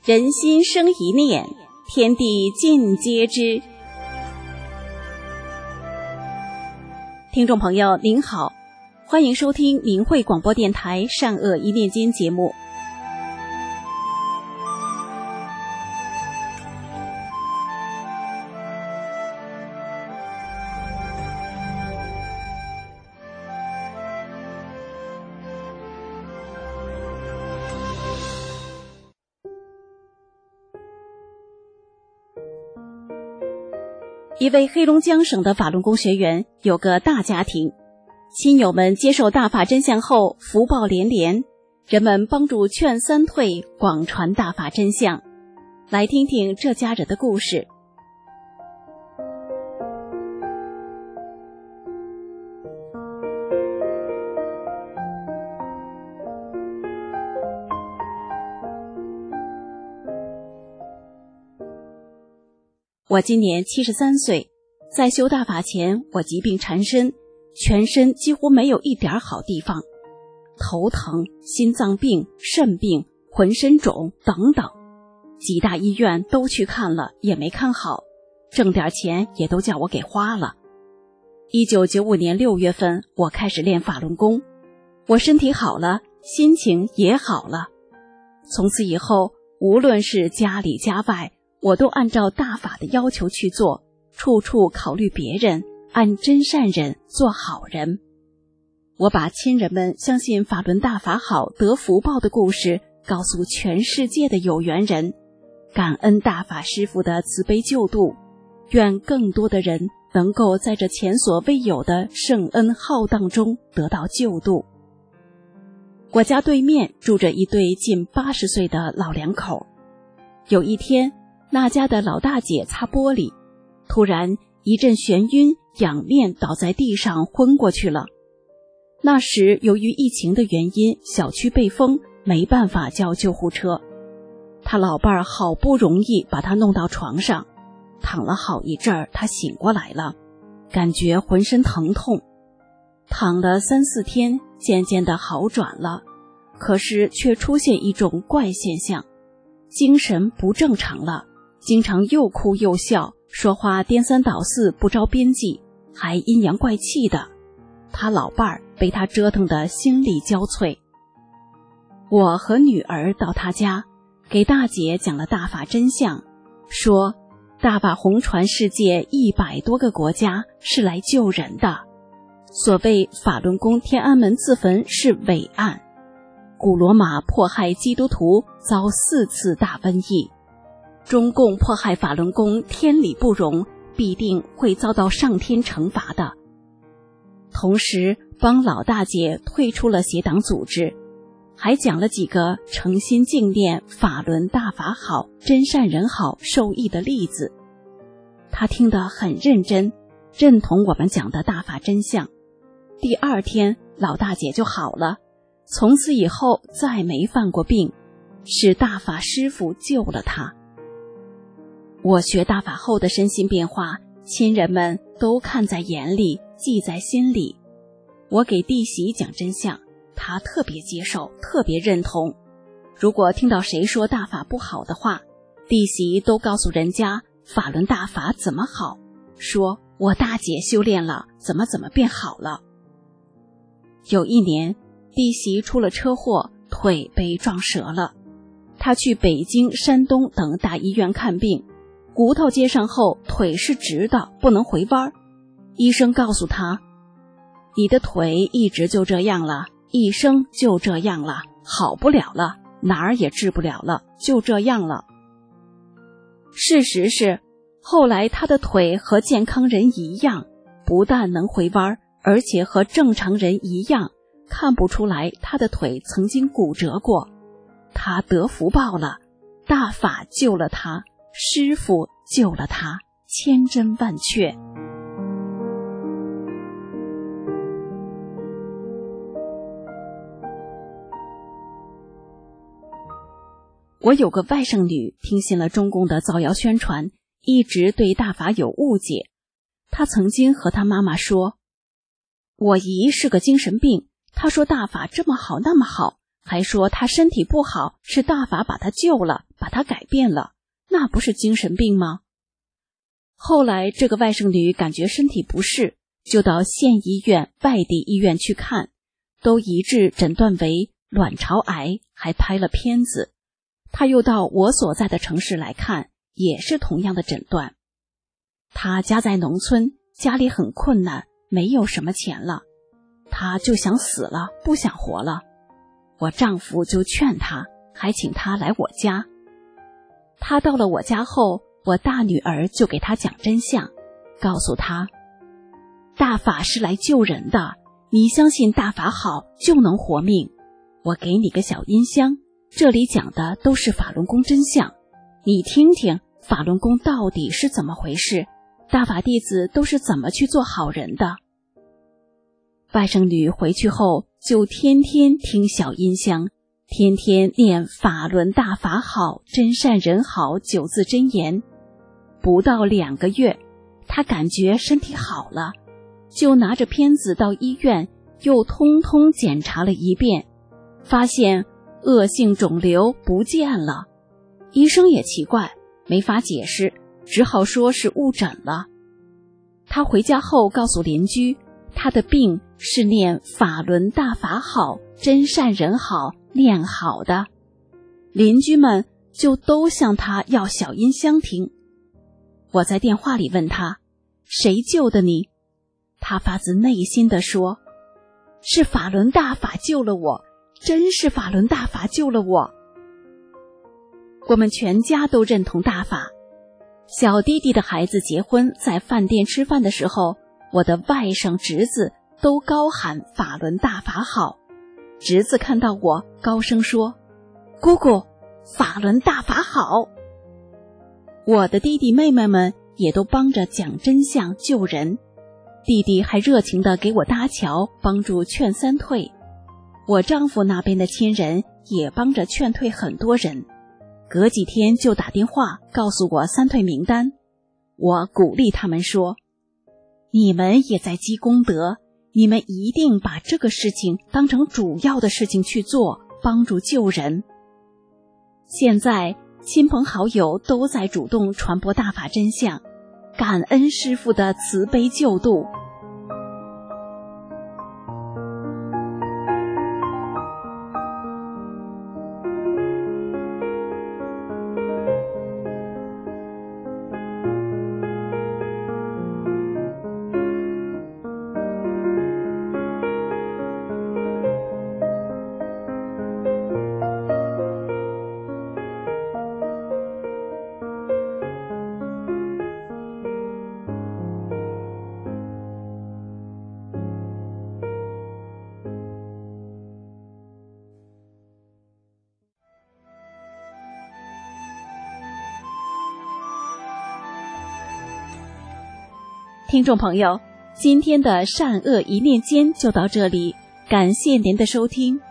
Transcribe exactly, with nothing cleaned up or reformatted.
人心生一念，天地尽皆知。听众朋友您好，欢迎收听明慧广播电台善恶一念间节目。一位黑龙江省的法轮功学员有个大家庭，亲友们接受大法真相后福报连连，人们帮助劝三退，广传大法真相。来听听这家人的故事。我今年七十三岁，在修大法前，我疾病缠身，全身几乎没有一点好地方，头疼、心脏病、肾病、浑身肿等等，几大医院都去看了，也没看好，挣点钱也都叫我给花了。一九九五年六月份，我开始练法轮功，我身体好了，心情也好了。从此以后，无论是家里家外，我都按照大法的要求去做，处处考虑别人，按真善人做好人。我把亲人们相信法轮大法好得福报的故事告诉全世界的有缘人，感恩大法师父的慈悲救度，愿更多的人能够在这前所未有的圣恩浩荡中得到救度。我家对面住着一对近八十岁的老两口，有一天那家的老大姐擦玻璃，突然一阵眩晕，仰面倒在地上昏过去了。那时由于疫情的原因，小区被封，没办法叫救护车。他老伴儿好不容易把他弄到床上，躺了好一阵儿，他醒过来了，感觉浑身疼痛，躺了三四天，渐渐的好转了，可是却出现一种怪现象，精神不正常了，经常又哭又笑，说话颠三倒四，不着边际，还阴阳怪气的。他老伴儿被他折腾得心力交瘁。我和女儿到他家，给大姐讲了大法真相，说大法红传世界一百多个国家，是来救人的。所谓法轮功天安门自焚是伪案，古罗马迫害基督徒遭四次大瘟疫，中共迫害法轮功天理不容，必定会遭到上天惩罚的。同时帮老大姐退出了邪党组织，还讲了几个诚心敬念法轮大法好，真善人好受益的例子。他听得很认真，认同我们讲的大法真相。第二天老大姐就好了，从此以后再没犯过病，是大法师父救了她。我学大法后的身心变化，亲人们都看在眼里，记在心里。我给弟媳讲真相，她特别接受，特别认同。如果听到谁说大法不好的话，弟媳都告诉人家法轮大法怎么好，说我大姐修炼了，怎么怎么变好了。有一年，弟媳出了车祸，腿被撞折了。她去北京、山东等大医院看病，骨头接上后，腿是直的，不能回弯。医生告诉她，你的腿一直就这样了，一生就这样了，好不了了，哪儿也治不了了，就这样了。事实是，后来她的腿和健康人一样，不但能回弯，而且和正常人一样，看不出来她的腿曾经骨折过。她得福报了，大法救了她，师父救了她，千真万确。我有个外甥女，听信了中共的造谣宣传，一直对大法有误解。她曾经和她妈妈说，我姨是个精神病，她说大法这么好那么好， 还说他身体不好，是大法把他救了，把他改变了，那不是精神病吗？后来这个外甥女感觉身体不适，就到县医院、外地医院去看，都一致诊断为卵巢癌，还拍了片子。她又到我所在的城市来看，也是同样的诊断。她家在农村，家里很困难，没有什么钱了，她就想死了，不想活了。我丈夫就劝她，还请她来我家。她到了我家后，我大女儿就给她讲真相，告诉她，大法是来救人的，你相信大法好就能活命。我给你个小音箱，这里讲的都是法轮功真相，你听听法轮功到底是怎么回事，大法弟子都是怎么去做好人的。外甥女回去后就天天听小音箱，天天念法轮大法好，真善人好九字真言。不到两个月，她感觉身体好了，就拿着片子到医院又通通检查了一遍，发现恶性肿瘤不见了。医生也奇怪，没法解释，只好说是误诊了。她回家后告诉邻居，她的病是念法轮大法好，真善人好念好的。邻居们就都向她要小音箱听。我在电话里问她，谁救的你？她发自内心地说，是法轮大法救了我，真是法轮大法救了我。我们全家都认同大法。小弟弟的孩子结婚，在饭店吃饭的时候，我的外甥侄子都高喊法轮大法好。侄子看到我高声说，姑姑，法轮大法好。我的弟弟妹妹们也都帮着讲真相救人，弟弟还热情地给我搭桥，帮助劝三退。我丈夫那边的亲人也帮着劝退很多人，隔几天就打电话告诉我三退名单。我鼓励他们说，你们也在积功德，你们一定把这个事情当成主要的事情去做，帮助救人。现在亲朋好友都在主动传播大法真相，感恩师父的慈悲救度。听众朋友，今天的善恶一念间就到这里，感谢您的收听。